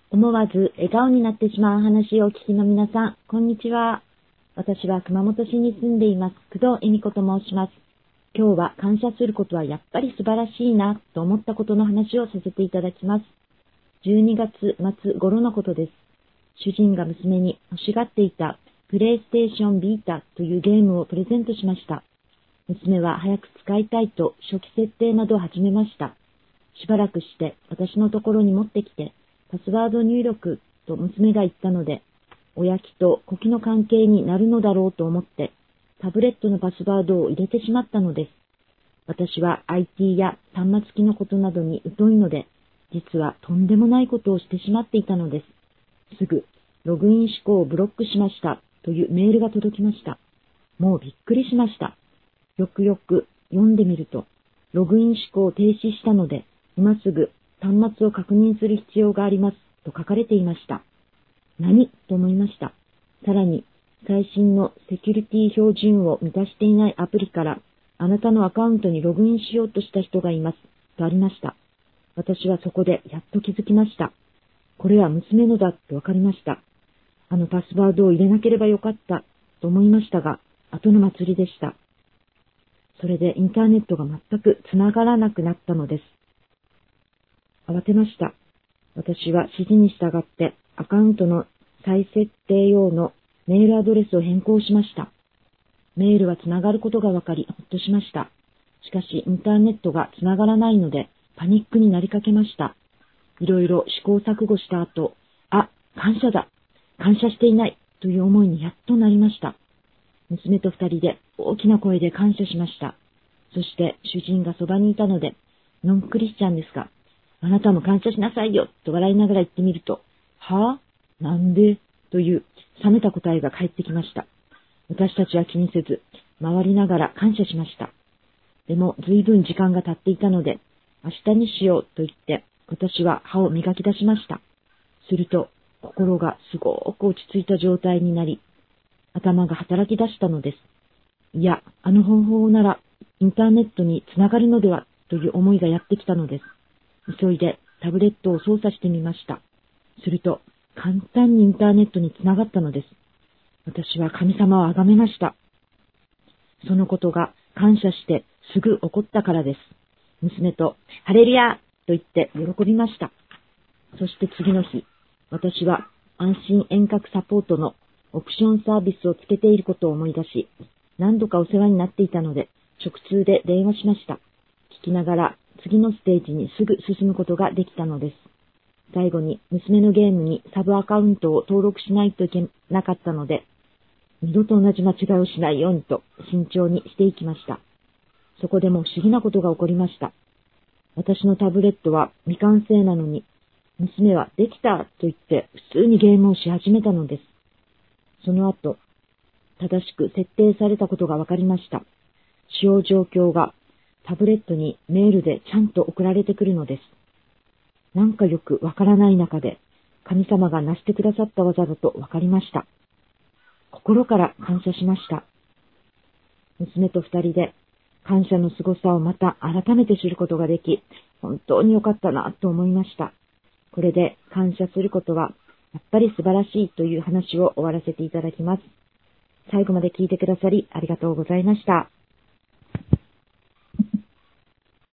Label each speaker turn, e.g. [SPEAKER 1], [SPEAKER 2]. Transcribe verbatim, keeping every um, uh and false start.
[SPEAKER 1] 思わず笑顔になってしまう話をお聞きの皆さん、こんにちは。私は熊本市に住んでいます工藤恵美子と申します。今日は感謝することはやっぱり素晴らしいなと思ったことの話をさせていただきます。じゅうにがつ末頃のことです。主人が娘に欲しがっていたプレイステーションビータというゲームをプレゼントしました。娘は早く使いたいと初期設定などを始めました。しばらくして私のところに持ってきて、パスワード入力と娘が言ったので、親気と子気の関係になるのだろうと思って、タブレットのパスワードを入れてしまったのです。私は アイティー や端末機のことなどに疎いので、実はとんでもないことをしてしまっていたのです。すぐ、ログイン思考をブロックしましたというメールが届きました。もうびっくりしました。よくよく読んでみると、ログイン思考を停止したので、今すぐ端末を確認する必要がありますと書かれていました。何と思いました。さらに、最新のセキュリティ標準を満たしていないアプリから、あなたのアカウントにログインしようとした人がいますとありました。私はそこでやっと気づきました。これは娘のだとわかりました。あのパスワードを入れなければよかったと思いましたが、後の祭りでした。それでインターネットが全くつながらなくなったのです。慌てました。私は指示に従ってアカウントの再設定用のメールアドレスを変更しました。メールはつながることが分かり、ほっとしました。しかしインターネットがつながらないのでパニックになりかけました。いろいろ試行錯誤した後、あ、感謝だ、感謝していないという思いにやっとなりました。娘と二人で大きな声で感謝しました。そして主人がそばにいたので、ノンクリスチャンですが、あなたも感謝しなさいよと笑いながら言ってみると、はぁ、なんでという冷めた答えが返ってきました。私たちは気にせず、回りながら感謝しました。でも随分時間が経っていたので、明日にしようと言って、私は歯を磨き出しました。すると、心がすごく落ち着いた状態になり、頭が働き出したのです。いや、あの方法ならインターネットにつながるのではという思いがやってきたのです。急いでタブレットを操作してみました。すると、簡単にインターネットにつながったのです。私は神様をあがめました。そのことが感謝してすぐ起こったからです。娘と、ハレルヤと言って喜びました。そして次の日、私は安心遠隔サポートのオプションサービスをつけていることを思い出し、何度かお世話になっていたので、直通で電話しました。聞きながら次のステージにすぐ進むことができたのです。最後に娘のゲームにサブアカウントを登録しないといけなかったので、二度と同じ間違いをしないようにと慎重にしていきました。そこでも不思議なことが起こりました。私のタブレットは未完成なのに、娘はできたと言って普通にゲームをし始めたのです。その後、正しく設定されたことが分かりました。使用状況がタブレットにメールでちゃんと送られてくるのです。なんかよくわからない中で、神様が成してくださった技だと分かりました。心から感謝しました。娘と二人で感謝の凄さをまた改めて知ることができ、本当に良かったなと思いました。これで感謝することはやっぱり素晴らしいという話を終わらせていただきます。最後まで聞いてくださりありがとうございました。